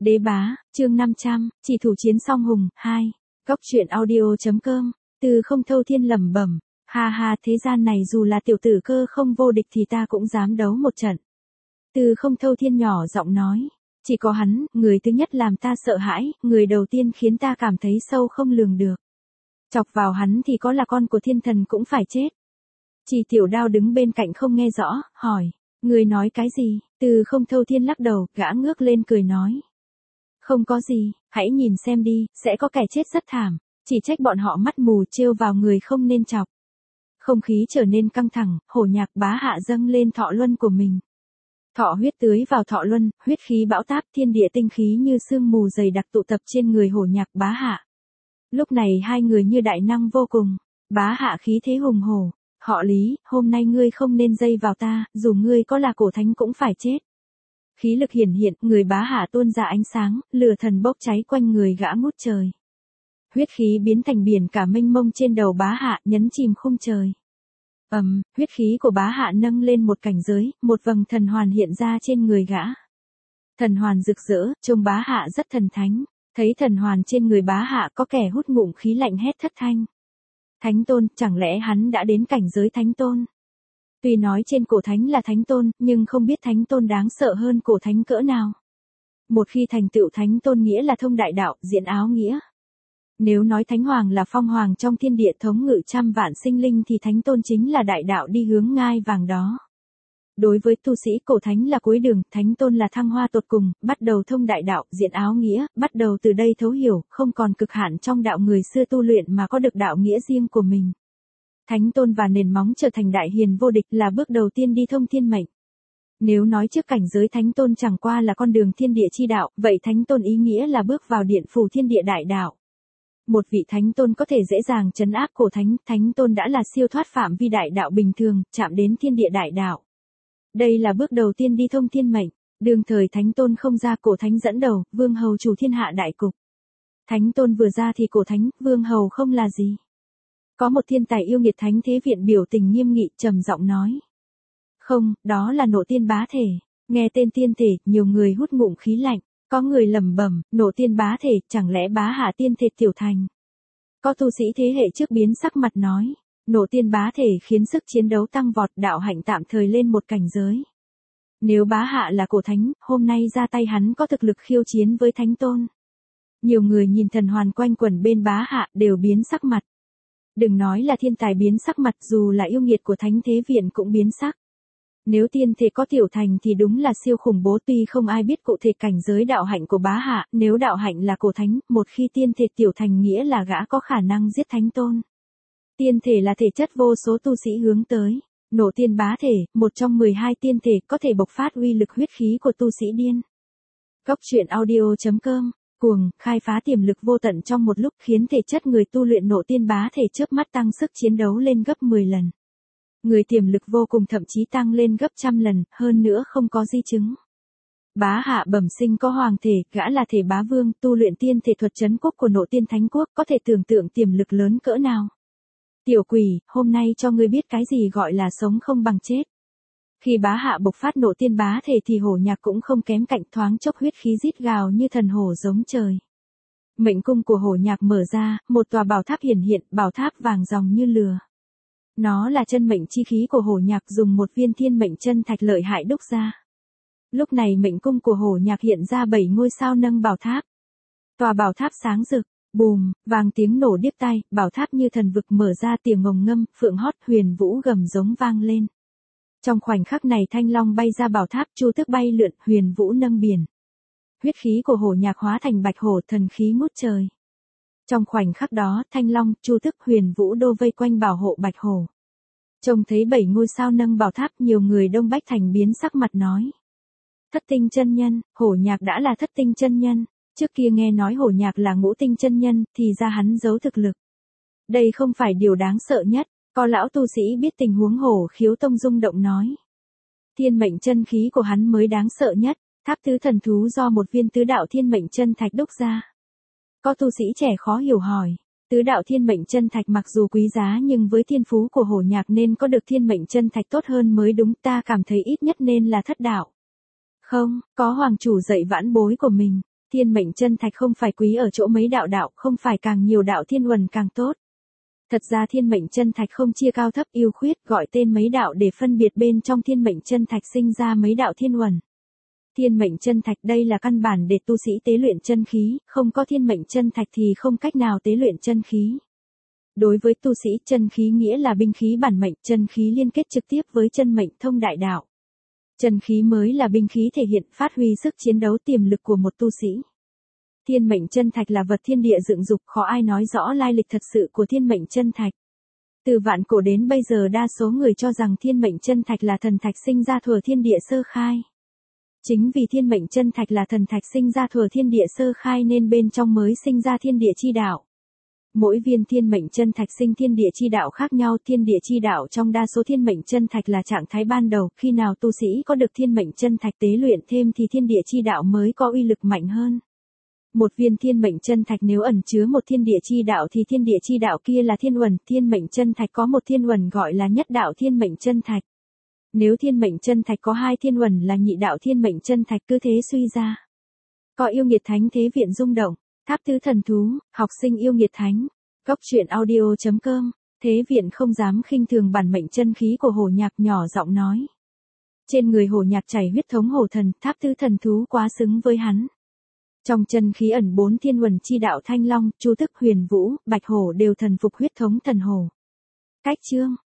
Đế bá, chương 500, chỉ thủ chiến song hùng, 2. Góc truyện audio.com, Từ Không Thâu Thiên lẩm bẩm, ha ha, thế gian này dù là tiểu tử Cơ Không vô địch thì ta cũng dám đấu một trận. Từ Không Thâu Thiên nhỏ giọng nói, chỉ có hắn, người thứ nhất làm ta sợ hãi, người đầu tiên khiến ta cảm thấy sâu không lường được. Chọc vào hắn thì có là con của thiên thần cũng phải chết. Chỉ Tiểu Đao đứng bên cạnh không nghe rõ, hỏi, người nói cái gì? Từ Không Thâu Thiên lắc đầu, gã ngước lên cười nói. Không có gì, hãy nhìn xem đi, sẽ có kẻ chết rất thảm, chỉ trách bọn họ mắt mù trêu vào người không nên chọc. Không khí trở nên căng thẳng, Hổ Nhạc Bá Hạ dâng lên thọ luân của mình. Thọ huyết tưới vào thọ luân, huyết khí bão táp, thiên địa tinh khí như sương mù dày đặc tụ tập trên người Hổ Nhạc Bá Hạ. Lúc này hai người như đại năng vô cùng, Bá Hạ khí thế hùng hổ, họ Lý, hôm nay ngươi không nên dây vào ta, dù ngươi có là cổ thánh cũng phải chết. Khí lực hiển hiện, người Bá Hạ tuôn ra ánh sáng, lửa thần bốc cháy quanh người gã ngút trời. Huyết khí biến thành biển cả mênh mông trên đầu Bá Hạ, nhấn chìm khung trời. Huyết khí của Bá Hạ nâng lên một cảnh giới, một vầng thần hoàn hiện ra trên người gã. Thần hoàn rực rỡ, trông Bá Hạ rất thần thánh, thấy thần hoàn trên người Bá Hạ có kẻ hút ngụm khí lạnh hét thất thanh. Thánh tôn, chẳng lẽ hắn đã đến cảnh giới thánh tôn? Tuy nói trên cổ thánh là thánh tôn, nhưng không biết thánh tôn đáng sợ hơn cổ thánh cỡ nào. Một khi thành tựu thánh tôn nghĩa là thông đại đạo, diện áo nghĩa. Nếu nói thánh hoàng là phong hoàng trong thiên địa thống ngự trăm vạn sinh linh thì thánh tôn chính là đại đạo đi hướng ngai vàng đó. Đối với tu sĩ cổ thánh là cuối đường, thánh tôn là thăng hoa tột cùng, bắt đầu thông đại đạo, diện áo nghĩa, bắt đầu từ đây thấu hiểu, không còn cực hạn trong đạo người xưa tu luyện mà có được đạo nghĩa riêng của mình. Thánh tôn và nền móng trở thành đại hiền vô địch là bước đầu tiên đi thông thiên mệnh. Nếu nói trước cảnh giới thánh tôn chẳng qua là con đường thiên địa chi đạo, vậy thánh tôn ý nghĩa là bước vào điện phủ thiên địa đại đạo. Một vị thánh tôn có thể dễ dàng trấn áp cổ thánh, thánh tôn đã là siêu thoát phạm vi đại đạo bình thường, chạm đến thiên địa đại đạo. Đây là bước đầu tiên đi thông thiên mệnh, đương thời thánh tôn không ra cổ thánh dẫn đầu, vương hầu chủ thiên hạ đại cục. Thánh tôn vừa ra thì cổ thánh, vương hầu không là gì. Có một thiên tài yêu nghiệt thánh thế viện biểu tình nghiêm nghị trầm giọng nói. Không, đó là Nộ Tiên Bá Thể, nghe tên tiên thể, nhiều người hút ngụm khí lạnh. Có người lẩm bẩm, Nộ Tiên Bá Thể, chẳng lẽ Bá Hạ tiên thể tiểu thành. Có tu sĩ thế hệ trước biến sắc mặt nói, Nộ Tiên Bá Thể khiến sức chiến đấu tăng vọt, đạo hạnh tạm thời lên một cảnh giới. Nếu Bá Hạ là cổ thánh, hôm nay ra tay hắn có thực lực khiêu chiến với thánh tôn. Nhiều người nhìn thần hoàn quanh quẩn bên Bá Hạ đều biến sắc mặt. Đừng nói là thiên tài biến sắc mặt, dù là yêu nghiệt của thánh thế viện cũng biến sắc. Nếu tiên thể có tiểu thành thì đúng là siêu khủng bố, tuy không ai biết cụ thể cảnh giới đạo hạnh của Bá Hạ, nếu đạo hạnh là cổ thánh, một khi tiên thể tiểu thành nghĩa là gã có khả năng giết thánh tôn. Tiên thể là thể chất vô số tu sĩ hướng tới, Nộ Tiên Bá Thể, một trong 12 tiên thể có thể bộc phát uy lực huyết khí của tu sĩ điên. Góc truyện audio.com, cuồng, khai phá tiềm lực vô tận trong một lúc khiến thể chất người tu luyện Nộ Tiên Bá Thể chớp mắt tăng sức chiến đấu lên gấp 10 lần. Người tiềm lực vô cùng thậm chí tăng lên gấp trăm lần, hơn nữa không có di chứng. Bá Hạ bẩm sinh có hoàng thể, gã là thể bá vương, tu luyện tiên thể thuật trấn quốc của Nộ Tiên Thánh Quốc, có thể tưởng tượng tiềm lực lớn cỡ nào. Tiểu quỷ, hôm nay cho ngươi biết cái gì gọi là sống không bằng chết. Khi Bá Hạ bộc phát Nộ Tiên Bá Thể thì Hổ Nhạc cũng không kém cạnh, thoáng chốc huyết khí rít gào như thần hổ giống trời. Mệnh cung của Hổ Nhạc mở ra, một tòa bảo tháp hiển hiện, bảo tháp vàng ròng như lửa. Nó là chân mệnh chi khí của Hổ Nhạc dùng một viên thiên mệnh chân thạch lợi hại đúc ra. Lúc này mệnh cung của Hổ Nhạc hiện ra 7 ngôi sao nâng bảo tháp. Tòa bảo tháp sáng rực, bùm, vàng tiếng nổ điếc tai, bảo tháp như thần vực mở ra, tiếng ngồng ngâm, phượng hót, huyền vũ gầm giống vang lên. Trong khoảnh khắc này thanh long bay ra bảo tháp, chu tước bay lượn, huyền vũ nâng biển. Huyết khí của Hổ Nhạc hóa thành bạch hổ, thần khí ngút trời. Trong khoảnh khắc đó, thanh long, chu tước, huyền vũ đô vây quanh bảo hộ bạch hổ. Trông thấy 7 ngôi sao nâng bảo tháp, nhiều người Đông Bách Thành biến sắc mặt nói. Thất tinh chân nhân, Hổ Nhạc đã là thất tinh chân nhân, trước kia nghe nói Hổ Nhạc là ngũ tinh chân nhân, thì ra hắn giấu thực lực. Đây không phải điều đáng sợ nhất, có lão tu sĩ biết tình huống Hổ Khiếu Tông rung động nói. Thiên mệnh chân khí của hắn mới đáng sợ nhất, tháp tứ thần thú do một viên tứ đạo thiên mệnh chân thạch đúc ra. Có tu sĩ trẻ khó hiểu hỏi, tứ đạo thiên mệnh chân thạch mặc dù quý giá nhưng với thiên phú của Hổ Nhạc nên có được thiên mệnh chân thạch tốt hơn mới đúng, ta cảm thấy ít nhất nên là thất đạo. Không, có hoàng chủ dạy vãn bối của mình, Thiên mệnh chân thạch không phải quý ở chỗ mấy đạo, không phải càng nhiều đạo thiên uẩn càng tốt. Thật ra thiên mệnh chân thạch không chia cao thấp ưu khuyết, gọi tên mấy đạo để phân biệt bên trong thiên mệnh chân thạch sinh ra mấy đạo thiên uẩn. Thiên mệnh chân thạch đây là căn bản để tu sĩ tế luyện chân khí, không có thiên mệnh chân thạch thì không cách nào tế luyện chân khí. Đối với tu sĩ, chân khí nghĩa là binh khí bản mệnh, chân khí liên kết trực tiếp với chân mệnh thông đại đạo. Chân khí mới là binh khí thể hiện phát huy sức chiến đấu tiềm lực của một tu sĩ. Thiên mệnh chân thạch là vật thiên địa dựng dục, khó ai nói rõ lai lịch thật sự của thiên mệnh chân thạch. Từ vạn cổ đến bây giờ đa số người cho rằng thiên mệnh chân thạch là thần thạch sinh ra thuở thiên địa sơ khai. Chính vì thiên mệnh chân thạch là thần thạch sinh ra thuở thiên địa sơ khai nên bên trong mới sinh ra thiên địa chi đạo. Mỗi viên thiên mệnh chân thạch sinh thiên địa chi đạo khác nhau, thiên địa chi đạo trong đa số thiên mệnh chân thạch là trạng thái ban đầu, khi nào tu sĩ có được thiên mệnh chân thạch tế luyện thêm thì thiên địa chi đạo mới có uy lực mạnh hơn. Một viên thiên mệnh chân thạch nếu ẩn chứa một thiên địa chi đạo thì thiên địa chi đạo kia là thiên uẩn, thiên mệnh chân thạch có một thiên uẩn gọi là nhất đạo thiên mệnh chân thạch. Nếu thiên mệnh chân thạch có hai thiên uẩn là nhị đạo thiên mệnh chân thạch, cứ thế suy ra. Có yêu nghiệt thánh thế viện rung động, tháp tứ thần thú, học sinh yêu nghiệt thánh. Góc truyện audio.com, thế viện không dám khinh thường bản mệnh chân khí của Hổ Nhạc, nhỏ giọng nói. Trên người Hổ Nhạc chảy huyết thống hổ thần, tháp tứ thần thú quá xứng với hắn. Trong chân khí ẩn 4 thiên uẩn chi đạo Thanh Long, Chu Tức, Huyền Vũ, Bạch Hổ đều thần phục huyết thống thần hổ. Cách chương